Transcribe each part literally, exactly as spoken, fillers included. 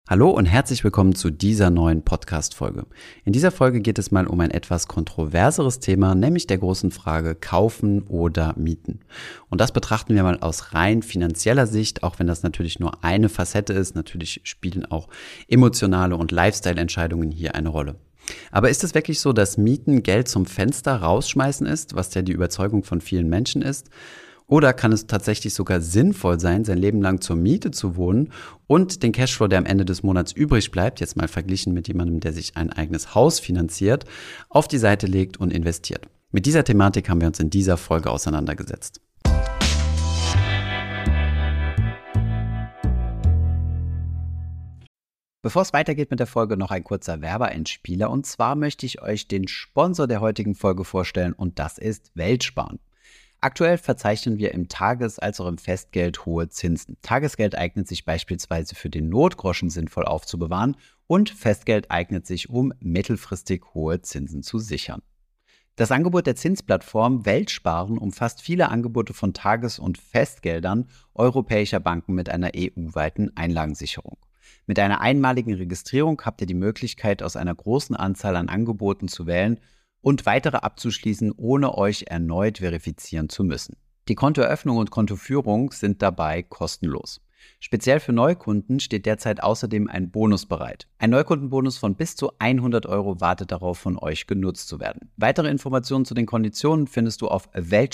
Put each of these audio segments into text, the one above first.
Hallo und herzlich willkommen zu dieser neuen Podcast-Folge. In dieser Folge geht es mal um ein etwas kontroverseres Thema, nämlich der großen Frage kaufen oder mieten. Und das betrachten wir mal aus rein finanzieller Sicht, auch wenn das natürlich nur eine Facette ist. Natürlich spielen auch emotionale und Lifestyle-Entscheidungen hier eine Rolle. Aber ist es wirklich so, dass Mieten Geld zum Fenster rausschmeißen ist, was ja die Überzeugung von vielen Menschen ist? Oder kann es tatsächlich sogar sinnvoll sein, sein Leben lang zur Miete zu wohnen und den Cashflow, der am Ende des Monats übrig bleibt, jetzt mal verglichen mit jemandem, der sich ein eigenes Haus finanziert, auf die Seite legt und investiert? Mit dieser Thematik haben wir uns in dieser Folge auseinandergesetzt. Bevor es weitergeht mit der Folge, noch ein kurzer Werbeeinspieler. Und zwar möchte ich euch den Sponsor der heutigen Folge vorstellen und das ist Weltsparen. Aktuell verzeichnen wir im Tages- als auch im Festgeld hohe Zinsen. Tagesgeld eignet sich beispielsweise für den Notgroschen sinnvoll aufzubewahren und Festgeld eignet sich, um mittelfristig hohe Zinsen zu sichern. Das Angebot der Zinsplattform Weltsparen umfasst viele Angebote von Tages- und Festgeldern europäischer Banken mit einer E U-weiten Einlagensicherung. Mit einer einmaligen Registrierung habt ihr die Möglichkeit, aus einer großen Anzahl an Angeboten zu wählen und weitere abzuschließen, ohne euch erneut verifizieren zu müssen. Die Kontoeröffnung und Kontoführung sind dabei kostenlos. Speziell für Neukunden steht derzeit außerdem ein Bonus bereit. Ein Neukundenbonus von bis zu hundert Euro wartet darauf, von euch genutzt zu werden. Weitere Informationen zu den Konditionen findest du auf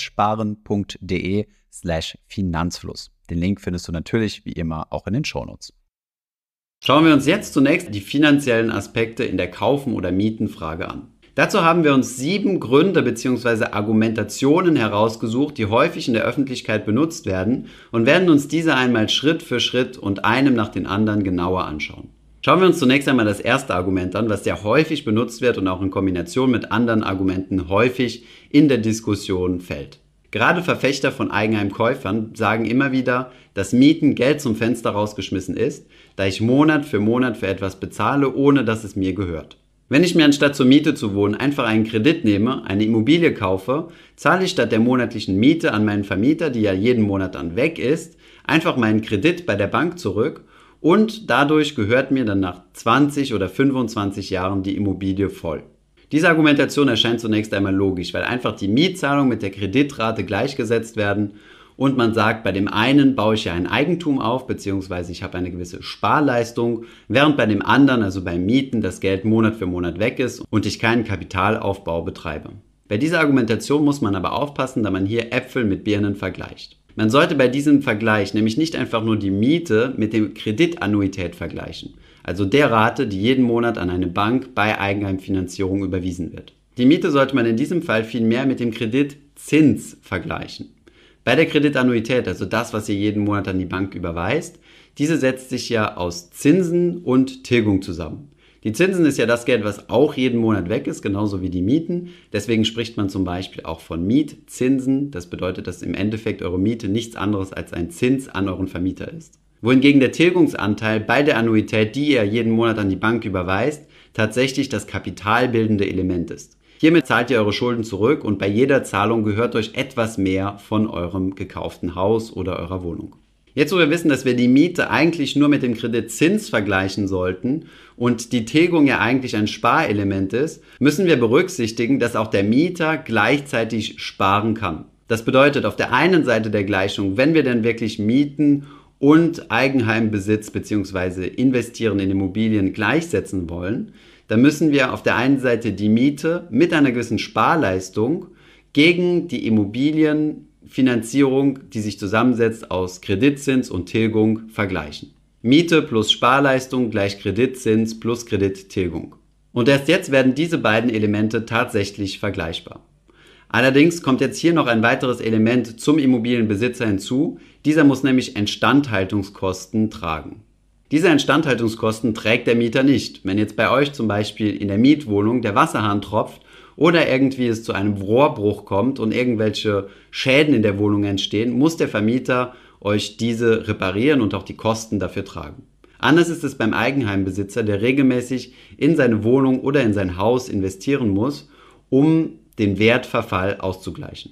weltsparen.de slash Finanzfluss. Den Link findest du natürlich wie immer auch in den Shownotes. Schauen wir uns jetzt zunächst die finanziellen Aspekte in der Kaufen- oder Mietenfrage an. Dazu haben wir uns sieben Gründe bzw. Argumentationen herausgesucht, die häufig in der Öffentlichkeit benutzt werden und werden uns diese einmal Schritt für Schritt und einem nach dem anderen genauer anschauen. Schauen wir uns zunächst einmal das erste Argument an, was sehr häufig benutzt wird und auch in Kombination mit anderen Argumenten häufig in der Diskussion fällt. Gerade Verfechter von Eigenheimkäufern sagen immer wieder, dass Mieten Geld zum Fenster rausgeschmissen ist, da ich Monat für Monat für etwas bezahle, ohne dass es mir gehört. Wenn ich mir anstatt zur Miete zu wohnen einfach einen Kredit nehme, eine Immobilie kaufe, zahle ich statt der monatlichen Miete an meinen Vermieter, die ja jeden Monat dann weg ist, einfach meinen Kredit bei der Bank zurück und dadurch gehört mir dann nach zwanzig oder fünfundzwanzig Jahren die Immobilie voll. Diese Argumentation erscheint zunächst einmal logisch, weil einfach die Mietzahlung mit der Kreditrate gleichgesetzt werden und man sagt, bei dem einen baue ich ja ein Eigentum auf, beziehungsweise ich habe eine gewisse Sparleistung, während bei dem anderen, also beim Mieten, das Geld Monat für Monat weg ist und ich keinen Kapitalaufbau betreibe. Bei dieser Argumentation muss man aber aufpassen, da man hier Äpfel mit Birnen vergleicht. Man sollte bei diesem Vergleich nämlich nicht einfach nur die Miete mit der Kreditannuität vergleichen, also der Rate, die jeden Monat an eine Bank bei Eigenheimfinanzierung überwiesen wird. Die Miete sollte man in diesem Fall vielmehr mit dem Kreditzins vergleichen. Bei der Kreditannuität, also das, was ihr jeden Monat an die Bank überweist, diese setzt sich ja aus Zinsen und Tilgung zusammen. Die Zinsen ist ja das Geld, was auch jeden Monat weg ist, genauso wie die Mieten. Deswegen spricht man zum Beispiel auch von Mietzinsen. Das bedeutet, dass im Endeffekt eure Miete nichts anderes als ein Zins an euren Vermieter ist. Wohingegen der Tilgungsanteil bei der Annuität, die ihr jeden Monat an die Bank überweist, tatsächlich das kapitalbildende Element ist. Hiermit zahlt ihr eure Schulden zurück und bei jeder Zahlung gehört euch etwas mehr von eurem gekauften Haus oder eurer Wohnung. Jetzt, wo wir wissen, dass wir die Miete eigentlich nur mit dem Kreditzins vergleichen sollten und die Tilgung ja eigentlich ein Sparelement ist, müssen wir berücksichtigen, dass auch der Mieter gleichzeitig sparen kann. Das bedeutet auf der einen Seite der Gleichung, wenn wir denn wirklich Mieten und Eigenheimbesitz bzw. investieren in Immobilien gleichsetzen wollen, dann müssen wir auf der einen Seite die Miete mit einer gewissen Sparleistung gegen die Immobilienfinanzierung, die sich zusammensetzt aus Kreditzins und Tilgung, vergleichen. Miete plus Sparleistung gleich Kreditzins plus Kredittilgung. Und erst jetzt werden diese beiden Elemente tatsächlich vergleichbar. Allerdings kommt jetzt hier noch ein weiteres Element zum Immobilienbesitzer hinzu. Dieser muss nämlich Instandhaltungskosten tragen. Diese Instandhaltungskosten trägt der Mieter nicht. Wenn jetzt bei euch zum Beispiel in der Mietwohnung der Wasserhahn tropft oder irgendwie es zu einem Rohrbruch kommt und irgendwelche Schäden in der Wohnung entstehen, muss der Vermieter euch diese reparieren und auch die Kosten dafür tragen. Anders ist es beim Eigenheimbesitzer, der regelmäßig in seine Wohnung oder in sein Haus investieren muss, um den Wertverfall auszugleichen.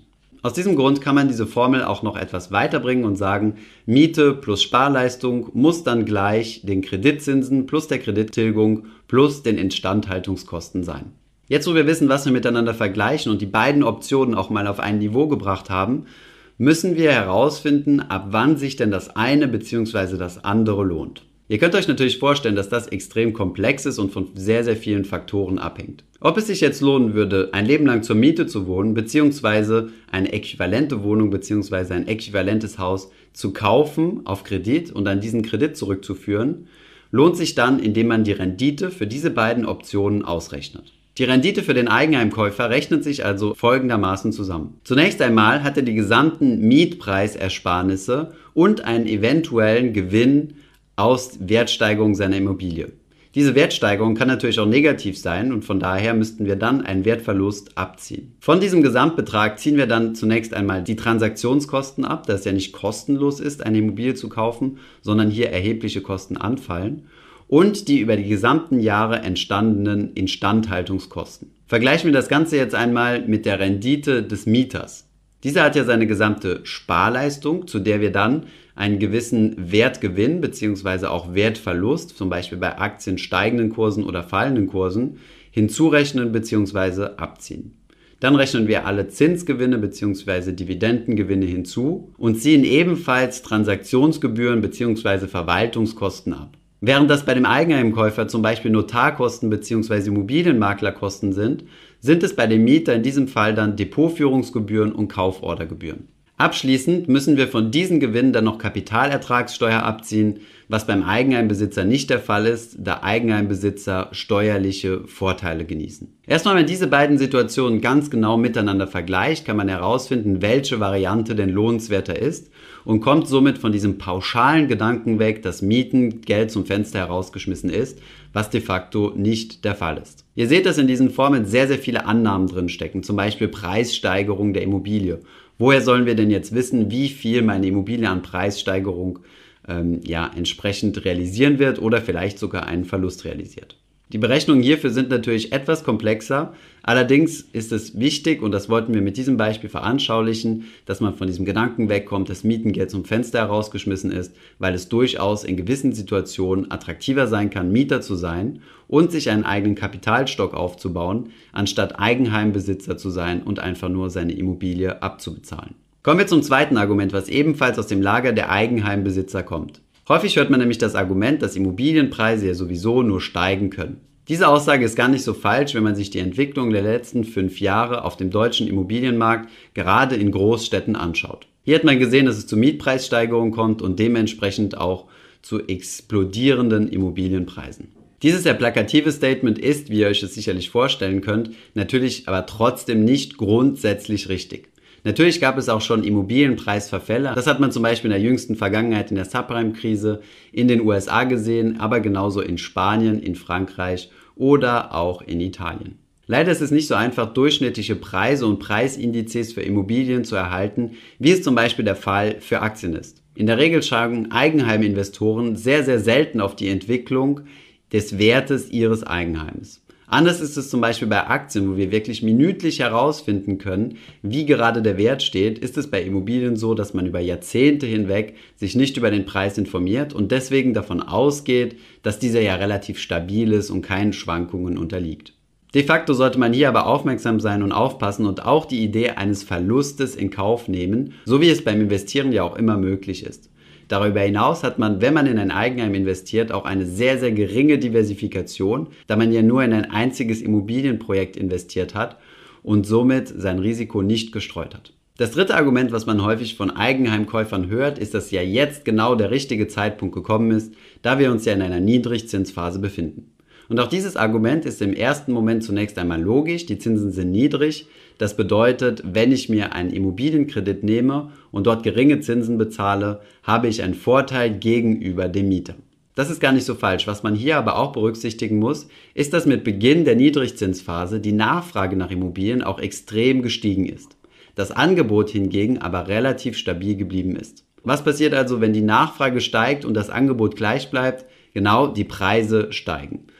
Aus diesem Grund kann man diese Formel auch noch etwas weiterbringen und sagen, Miete plus Sparleistung muss dann gleich den Kreditzinsen plus der Kredittilgung plus den Instandhaltungskosten sein. Jetzt, wo wir wissen, was wir miteinander vergleichen und die beiden Optionen auch mal auf ein Niveau gebracht haben, müssen wir herausfinden, ab wann sich denn das eine bzw. das andere lohnt. Ihr könnt euch natürlich vorstellen, dass das extrem komplex ist und von sehr, sehr vielen Faktoren abhängt. Ob es sich jetzt lohnen würde, ein Leben lang zur Miete zu wohnen, beziehungsweise eine äquivalente Wohnung beziehungsweise ein äquivalentes Haus zu kaufen auf Kredit und an diesen Kredit zurückzuführen, lohnt sich dann, indem man die Rendite für diese beiden Optionen ausrechnet. Die Rendite für den Eigenheimkäufer rechnet sich also folgendermaßen zusammen. Zunächst einmal hat er die gesamten Mietpreisersparnisse und einen eventuellen Gewinn aus Wertsteigerung seiner Immobilie. Diese Wertsteigerung kann natürlich auch negativ sein und von daher müssten wir dann einen Wertverlust abziehen. Von diesem Gesamtbetrag ziehen wir dann zunächst einmal die Transaktionskosten ab, da es ja nicht kostenlos ist, eine Immobilie zu kaufen, sondern hier erhebliche Kosten anfallen und die über die gesamten Jahre entstandenen Instandhaltungskosten. Vergleichen wir das Ganze jetzt einmal mit der Rendite des Mieters. Dieser hat ja seine gesamte Sparleistung, zu der wir dann einen gewissen Wertgewinn bzw. auch Wertverlust, zum Beispiel bei Aktien steigenden Kursen oder fallenden Kursen, hinzurechnen bzw. abziehen. Dann rechnen wir alle Zinsgewinne bzw. Dividendengewinne hinzu und ziehen ebenfalls Transaktionsgebühren bzw. Verwaltungskosten ab. Während das bei dem Eigenheimkäufer zum Beispiel Notarkosten bzw. Immobilienmaklerkosten sind, sind es bei dem Mieter in diesem Fall dann Depotführungsgebühren und Kaufordergebühren. Abschließend müssen wir von diesen Gewinnen dann noch Kapitalertragssteuer abziehen, was beim Eigenheimbesitzer nicht der Fall ist, da Eigenheimbesitzer steuerliche Vorteile genießen. Erst wenn man diese beiden Situationen ganz genau miteinander vergleicht, kann man herausfinden, welche Variante denn lohnenswerter ist und kommt somit von diesem pauschalen Gedanken weg, dass Mieten Geld zum Fenster herausgeschmissen ist, was de facto nicht der Fall ist. Ihr seht, dass in diesen Formeln sehr, sehr viele Annahmen drinstecken, zum Beispiel Preissteigerung der Immobilie. Woher sollen wir denn jetzt wissen, wie viel meine Immobilie an Preissteigerung ähm, ja, entsprechend realisieren wird oder vielleicht sogar einen Verlust realisiert? Die Berechnungen hierfür sind natürlich etwas komplexer, allerdings ist es wichtig, und das wollten wir mit diesem Beispiel veranschaulichen, dass man von diesem Gedanken wegkommt, dass Mietengeld zum Fenster herausgeschmissen ist, weil es durchaus in gewissen Situationen attraktiver sein kann, Mieter zu sein und sich einen eigenen Kapitalstock aufzubauen, anstatt Eigenheimbesitzer zu sein und einfach nur seine Immobilie abzubezahlen. Kommen wir zum zweiten Argument, was ebenfalls aus dem Lager der Eigenheimbesitzer kommt. Häufig hört man nämlich das Argument, dass Immobilienpreise ja sowieso nur steigen können. Diese Aussage ist gar nicht so falsch, wenn man sich die Entwicklung der letzten fünf Jahre auf dem deutschen Immobilienmarkt gerade in Großstädten anschaut. Hier hat man gesehen, dass es zu Mietpreissteigerungen kommt und dementsprechend auch zu explodierenden Immobilienpreisen. Dieses sehr plakative Statement ist, wie ihr euch es sicherlich vorstellen könnt, natürlich aber trotzdem nicht grundsätzlich richtig. Natürlich gab es auch schon Immobilienpreisverfälle. Das hat man zum Beispiel in der jüngsten Vergangenheit in der Subprime-Krise in den U S A gesehen, aber genauso in Spanien, in Frankreich oder auch in Italien. Leider ist es nicht so einfach, durchschnittliche Preise und Preisindizes für Immobilien zu erhalten, wie es zum Beispiel der Fall für Aktien ist. In der Regel schauen Eigenheiminvestoren sehr, sehr selten auf die Entwicklung des Wertes ihres Eigenheims. Anders ist es zum Beispiel bei Aktien, wo wir wirklich minütlich herausfinden können, wie gerade der Wert steht, ist es bei Immobilien so, dass man über Jahrzehnte hinweg sich nicht über den Preis informiert und deswegen davon ausgeht, dass dieser ja relativ stabil ist und keinen Schwankungen unterliegt. De facto sollte man hier aber aufmerksam sein und aufpassen und auch die Idee eines Verlustes in Kauf nehmen, so wie es beim Investieren ja auch immer möglich ist. Darüber hinaus hat man, wenn man in ein Eigenheim investiert, auch eine sehr, sehr geringe Diversifikation, da man ja nur in ein einziges Immobilienprojekt investiert hat und somit sein Risiko nicht gestreut hat. Das dritte Argument, was man häufig von Eigenheimkäufern hört, ist, dass ja jetzt genau der richtige Zeitpunkt gekommen ist, da wir uns ja in einer Niedrigzinsphase befinden. Und auch dieses Argument ist im ersten Moment zunächst einmal logisch, die Zinsen sind niedrig. Das bedeutet, wenn ich mir einen Immobilienkredit nehme und dort geringe Zinsen bezahle, habe ich einen Vorteil gegenüber dem Mieter. Das ist gar nicht so falsch. Was man hier aber auch berücksichtigen muss, ist, dass mit Beginn der Niedrigzinsphase die Nachfrage nach Immobilien auch extrem gestiegen ist. Das Angebot hingegen aber relativ stabil geblieben ist. Was passiert also, wenn die Nachfrage steigt und das Angebot gleich bleibt? Genau, die Preise steigen.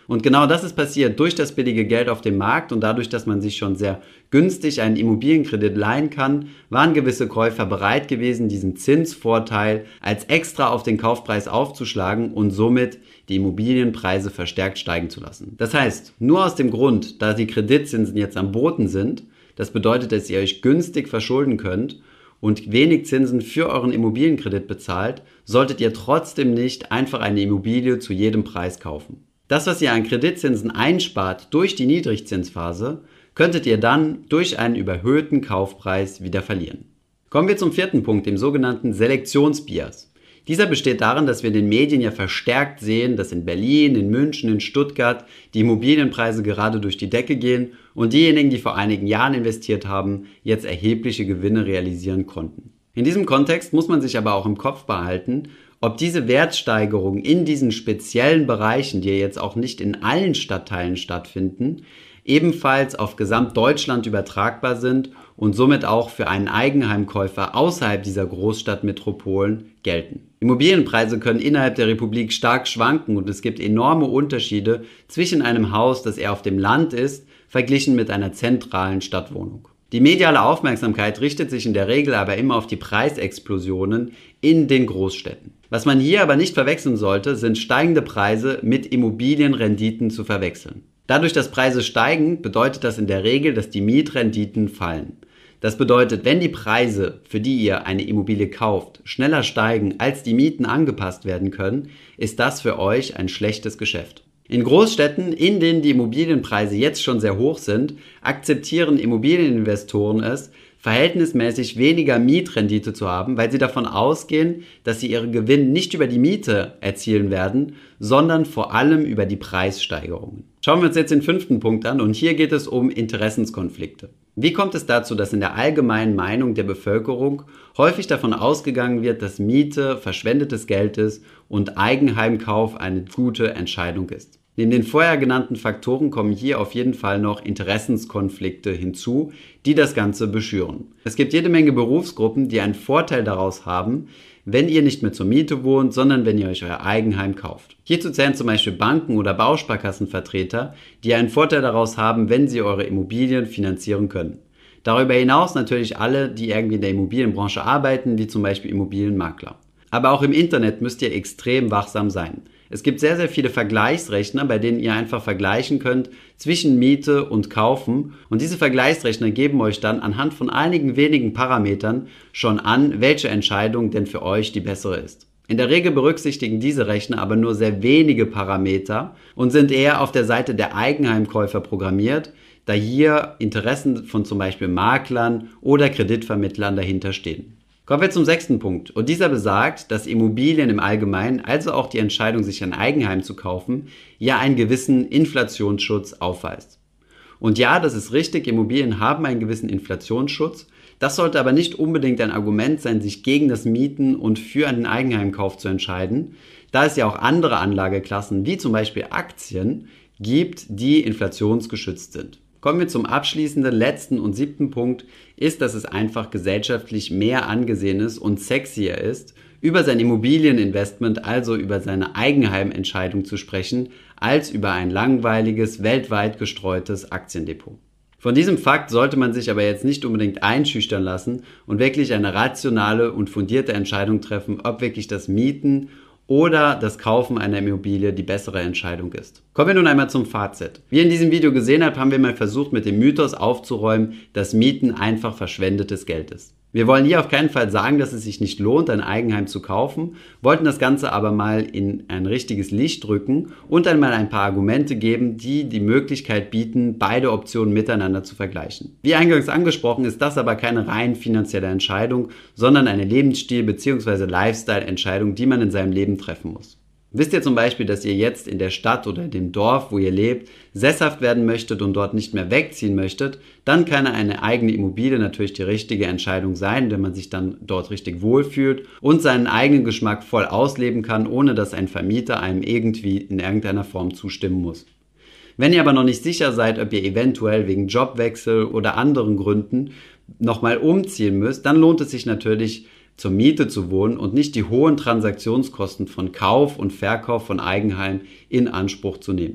Und genau das ist passiert durch das billige Geld auf dem Markt und dadurch, dass man sich schon sehr günstig einen Immobilienkredit leihen kann, waren gewisse Käufer bereit gewesen, diesen Zinsvorteil als extra auf den Kaufpreis aufzuschlagen und somit die Immobilienpreise verstärkt steigen zu lassen. Das heißt, nur aus dem Grund, da die Kreditzinsen jetzt am Boden sind, das bedeutet, dass ihr euch günstig verschulden könnt und wenig Zinsen für euren Immobilienkredit bezahlt, solltet ihr trotzdem nicht einfach eine Immobilie zu jedem Preis kaufen. Das, was ihr an Kreditzinsen einspart durch die Niedrigzinsphase, könntet ihr dann durch einen überhöhten Kaufpreis wieder verlieren. Kommen wir zum vierten Punkt, dem sogenannten Selektionsbias. Dieser besteht darin, dass wir in den Medien ja verstärkt sehen, dass in Berlin, in München, in Stuttgart die Immobilienpreise gerade durch die Decke gehen und diejenigen, die vor einigen Jahren investiert haben, jetzt erhebliche Gewinne realisieren konnten. In diesem Kontext muss man sich aber auch im Kopf behalten, ob diese Wertsteigerungen in diesen speziellen Bereichen, die jetzt auch nicht in allen Stadtteilen stattfinden, ebenfalls auf Gesamtdeutschland übertragbar sind und somit auch für einen Eigenheimkäufer außerhalb dieser Großstadtmetropolen gelten. Immobilienpreise können innerhalb der Republik stark schwanken und es gibt enorme Unterschiede zwischen einem Haus, das eher auf dem Land ist, verglichen mit einer zentralen Stadtwohnung. Die mediale Aufmerksamkeit richtet sich in der Regel aber immer auf die Preisexplosionen in den Großstädten. Was man hier aber nicht verwechseln sollte, sind steigende Preise mit Immobilienrenditen zu verwechseln. Dadurch, dass Preise steigen, bedeutet das in der Regel, dass die Mietrenditen fallen. Das bedeutet, wenn die Preise, für die ihr eine Immobilie kauft, schneller steigen, als die Mieten angepasst werden können, ist das für euch ein schlechtes Geschäft. In Großstädten, in denen die Immobilienpreise jetzt schon sehr hoch sind, akzeptieren Immobilieninvestoren es, verhältnismäßig weniger Mietrendite zu haben, weil sie davon ausgehen, dass sie ihre Gewinne nicht über die Miete erzielen werden, sondern vor allem über die Preissteigerungen. Schauen wir uns jetzt den fünften Punkt an und hier geht es um Interessenskonflikte. Wie kommt es dazu, dass in der allgemeinen Meinung der Bevölkerung häufig davon ausgegangen wird, dass Miete verschwendetes Geld ist und Eigenheimkauf eine gute Entscheidung ist? Neben den vorher genannten Faktoren kommen hier auf jeden Fall noch Interessenskonflikte hinzu, die das Ganze beschüren. Es gibt jede Menge Berufsgruppen, die einen Vorteil daraus haben, wenn ihr nicht mehr zur Miete wohnt, sondern wenn ihr euch euer Eigenheim kauft. Hierzu zählen zum Beispiel Banken oder Bausparkassenvertreter, die einen Vorteil daraus haben, wenn sie eure Immobilien finanzieren können. Darüber hinaus natürlich alle, die irgendwie in der Immobilienbranche arbeiten, wie zum Beispiel Immobilienmakler. Aber auch im Internet müsst ihr extrem wachsam sein. Es gibt sehr, sehr viele Vergleichsrechner, bei denen ihr einfach vergleichen könnt zwischen Miete und Kaufen. Und diese Vergleichsrechner geben euch dann anhand von einigen wenigen Parametern schon an, welche Entscheidung denn für euch die bessere ist. In der Regel berücksichtigen diese Rechner aber nur sehr wenige Parameter und sind eher auf der Seite der Eigenheimkäufer programmiert, da hier Interessen von zum Beispiel Maklern oder Kreditvermittlern dahinter stehen. Kommen wir zum sechsten Punkt und dieser besagt, dass Immobilien im Allgemeinen, also auch die Entscheidung, sich ein Eigenheim zu kaufen, ja einen gewissen Inflationsschutz aufweist. Und ja, das ist richtig, Immobilien haben einen gewissen Inflationsschutz, das sollte aber nicht unbedingt ein Argument sein, sich gegen das Mieten und für einen Eigenheimkauf zu entscheiden, da es ja auch andere Anlageklassen, wie zum Beispiel Aktien, gibt, die inflationsgeschützt sind. Kommen wir zum abschließenden, letzten und siebten Punkt, ist, dass es einfach gesellschaftlich mehr angesehen ist und sexier ist, über sein Immobilieninvestment, also über seine Eigenheimentscheidung zu sprechen, als über ein langweiliges, weltweit gestreutes Aktiendepot. Von diesem Fakt sollte man sich aber jetzt nicht unbedingt einschüchtern lassen und wirklich eine rationale und fundierte Entscheidung treffen, ob wirklich das Mieten oder das Kaufen einer Immobilie die bessere Entscheidung ist. Kommen wir nun einmal zum Fazit. Wie ihr in diesem Video gesehen habt, haben wir mal versucht, mit dem Mythos aufzuräumen, dass Mieten einfach verschwendetes Geld ist. Wir wollen hier auf keinen Fall sagen, dass es sich nicht lohnt, ein Eigenheim zu kaufen, wollten das Ganze aber mal in ein richtiges Licht drücken und einmal ein paar Argumente geben, die die Möglichkeit bieten, beide Optionen miteinander zu vergleichen. Wie eingangs angesprochen, ist das aber keine rein finanzielle Entscheidung, sondern eine Lebensstil- bzw. Lifestyle-Entscheidung, die man in seinem Leben treffen muss. Wisst ihr zum Beispiel, dass ihr jetzt in der Stadt oder dem Dorf, wo ihr lebt, sesshaft werden möchtet und dort nicht mehr wegziehen möchtet, dann kann eine eigene Immobilie natürlich die richtige Entscheidung sein, wenn man sich dann dort richtig wohlfühlt und seinen eigenen Geschmack voll ausleben kann, ohne dass ein Vermieter einem irgendwie in irgendeiner Form zustimmen muss. Wenn ihr aber noch nicht sicher seid, ob ihr eventuell wegen Jobwechsel oder anderen Gründen nochmal umziehen müsst, dann lohnt es sich natürlich, zur Miete zu wohnen und nicht die hohen Transaktionskosten von Kauf und Verkauf von Eigenheim in Anspruch zu nehmen.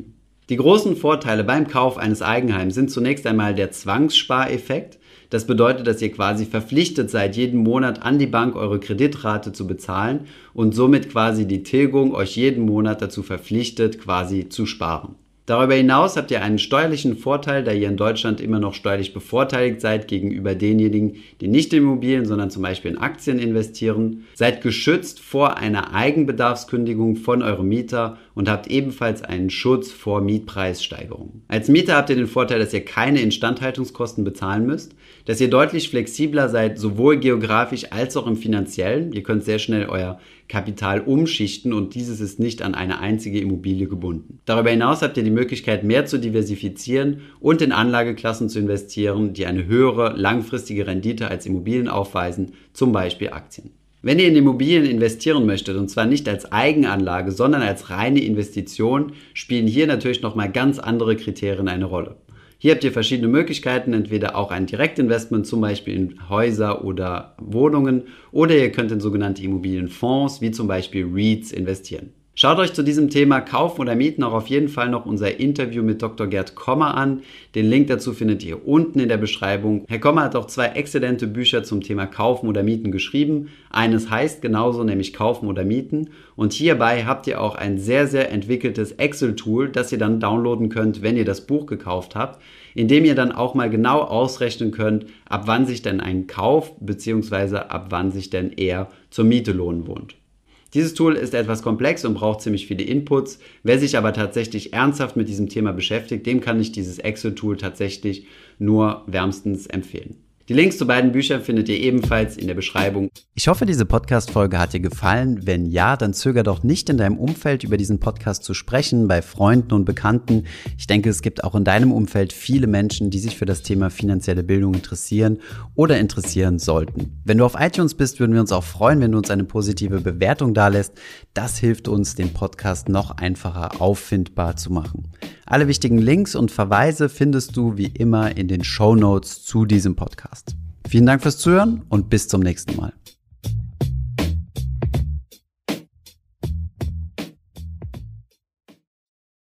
Die großen Vorteile beim Kauf eines Eigenheims sind zunächst einmal der Zwangsspareffekt. Das bedeutet, dass ihr quasi verpflichtet seid, jeden Monat an die Bank eure Kreditrate zu bezahlen und somit quasi die Tilgung euch jeden Monat dazu verpflichtet, quasi zu sparen. Darüber hinaus habt ihr einen steuerlichen Vorteil, da ihr in Deutschland immer noch steuerlich bevorteiligt seid gegenüber denjenigen, die nicht in Immobilien, sondern zum Beispiel in Aktien investieren. Seid geschützt vor einer Eigenbedarfskündigung von eurem Mieter und habt ebenfalls einen Schutz vor Mietpreissteigerungen. Als Mieter habt ihr den Vorteil, dass ihr keine Instandhaltungskosten bezahlen müsst, dass ihr deutlich flexibler seid, sowohl geografisch als auch im finanziellen. Ihr könnt sehr schnell euer Kapital umschichten und dieses ist nicht an eine einzige Immobilie gebunden. Darüber hinaus habt ihr die Möglichkeit, mehr zu diversifizieren und in Anlageklassen zu investieren, die eine höhere langfristige Rendite als Immobilien aufweisen, zum Beispiel Aktien. Wenn ihr in Immobilien investieren möchtet, und zwar nicht als Eigenanlage, sondern als reine Investition, spielen hier natürlich nochmal ganz andere Kriterien eine Rolle. Hier habt ihr verschiedene Möglichkeiten, entweder auch ein Direktinvestment, zum Beispiel in Häuser oder Wohnungen, oder ihr könnt in sogenannte Immobilienfonds, wie zum Beispiel REITs, investieren. Schaut euch zu diesem Thema Kaufen oder Mieten auch auf jeden Fall noch unser Interview mit Doktor Gerd Kommer an. Den Link dazu findet ihr unten in der Beschreibung. Herr Kommer hat auch zwei exzellente Bücher zum Thema Kaufen oder Mieten geschrieben. Eines heißt genauso, nämlich Kaufen oder Mieten. Und hierbei habt ihr auch ein sehr, sehr entwickeltes Excel-Tool, das ihr dann downloaden könnt, wenn ihr das Buch gekauft habt, indem ihr dann auch mal genau ausrechnen könnt, ab wann sich denn ein Kauf bzw. ab wann sich denn eher zur Miete lohnen wohnt. Dieses Tool ist etwas komplex und braucht ziemlich viele Inputs. Wer sich aber tatsächlich ernsthaft mit diesem Thema beschäftigt, dem kann ich dieses Excel-Tool tatsächlich nur wärmstens empfehlen. Die Links zu beiden Büchern findet ihr ebenfalls in der Beschreibung. Ich hoffe, diese Podcast-Folge hat dir gefallen. Wenn ja, dann zöger doch nicht in deinem Umfeld über diesen Podcast zu sprechen, bei Freunden und Bekannten. Ich denke, es gibt auch in deinem Umfeld viele Menschen, die sich für das Thema finanzielle Bildung interessieren oder interessieren sollten. Wenn du auf iTunes bist, würden wir uns auch freuen, wenn du uns eine positive Bewertung dalässt. Das hilft uns, den Podcast noch einfacher auffindbar zu machen. Alle wichtigen Links und Verweise findest du wie immer in den Shownotes zu diesem Podcast. Vielen Dank fürs Zuhören und bis zum nächsten Mal.